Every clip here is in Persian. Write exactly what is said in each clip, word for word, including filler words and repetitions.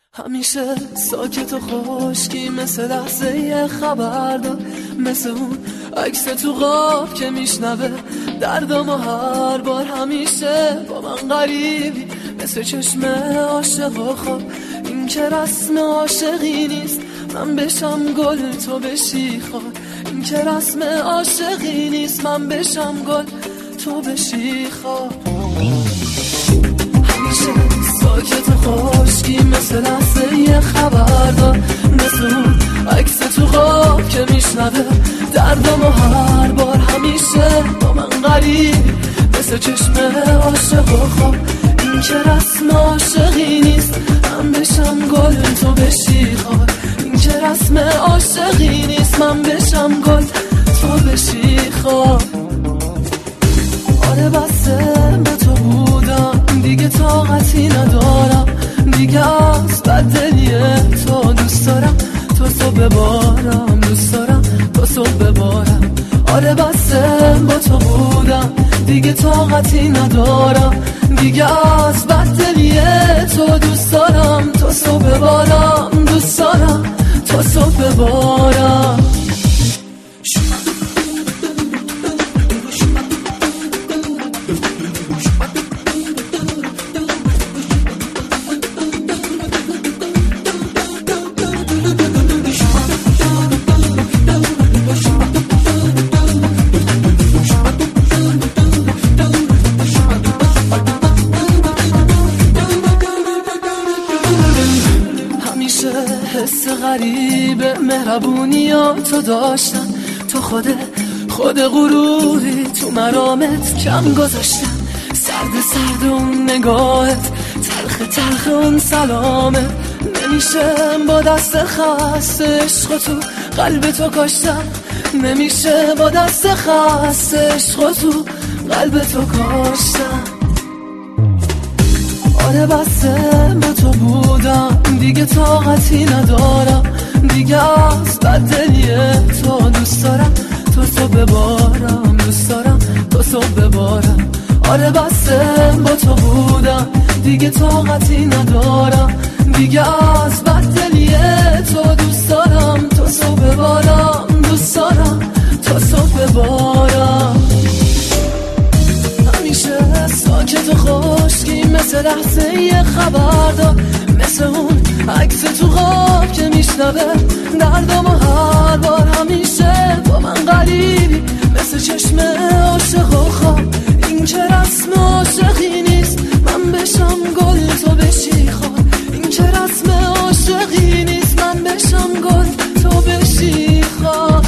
همیشه ساکت و خشکی مثل لحظه خبردار، مثل اون عکس تو خواب که میشنوه دردامو هر بار. همیشه با من غریبی مثل چشم عاشق و خواب. این که رسم عاشقی نیست من بشم گل تو بشی خار. این که رسم عاشقی نیست من بشم گل تو بشی خار. همیشه ساکت و خشکی مثل لحظه خبردار، مثل اون عکس تو خواب که میشنوه دردامو هر بار. همیشه با من غریبی مثل چشم عاشق و خواب. این که رسم عاشقی نیست من بشم گل تو بشی خار. این که رسم عاشقی نیست من بشم گل تو بشی خار. آره بسه به تو بودم دیگه طاقتی ندارم، دیگه از بددلی تو دوست دارم تو صبح ببارم، دوست دارم تو صبح ببارم. آره بسه با تو بودم دیگه طاقتی ندارم، دیگه از بددلی تو دوست دارم تو صبح ببارم، دوست دارم تو صبح ببارم. حس غریب مهربونی ها تو داشتن، تو خود خود غروری تو مرامت کم گذاشتن. سرد سرد اون نگاهت، تلخ تلخ اون سلامت. نمیشه با دست خسته عشق تو قلب تو کاشتن، نمیشه با دست خسته عشق تو قلب تو کاشتن. آره بسه با تو بودم دیگه طاقتی ندارم، دیگه از بددلی تو دوست دارم تو صبح ببارم، دوست دارم تو صبح ببارم. آره بسه با تو بودم دیگه طاقتی ندارم، دیگه از بددلی تو دوست دارم تو صبح ببارم، دوست دارم تو صبح ببارم. همیشه ساکت و خشکی مثل لحظه خبردار، مثل اون عکس تو خواب که میشنوه دردامو هر بار. همیشه با من غریبی مثل چشم عاشق و خواب. این که رسم عاشقی نیست من بشم گل تو بشی خار. این که رسم عاشقی نیست من بشم گل تو بشی خار.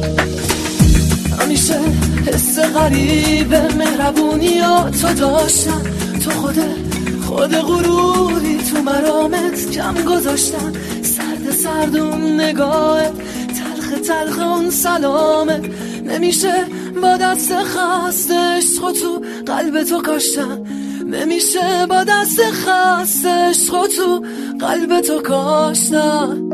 همیشه حس غریب مهربونی ها تو داشتن، تو خود خود غروری تو مرامت کم گذاشتن. سرد سرد اون نگاهت، تلخ تلخ اون سلامت. نمیشه با دست خسته عشق تو قلب تو کاشتن، نمیشه با دست خسته عشق تو قلب تو کاشتن.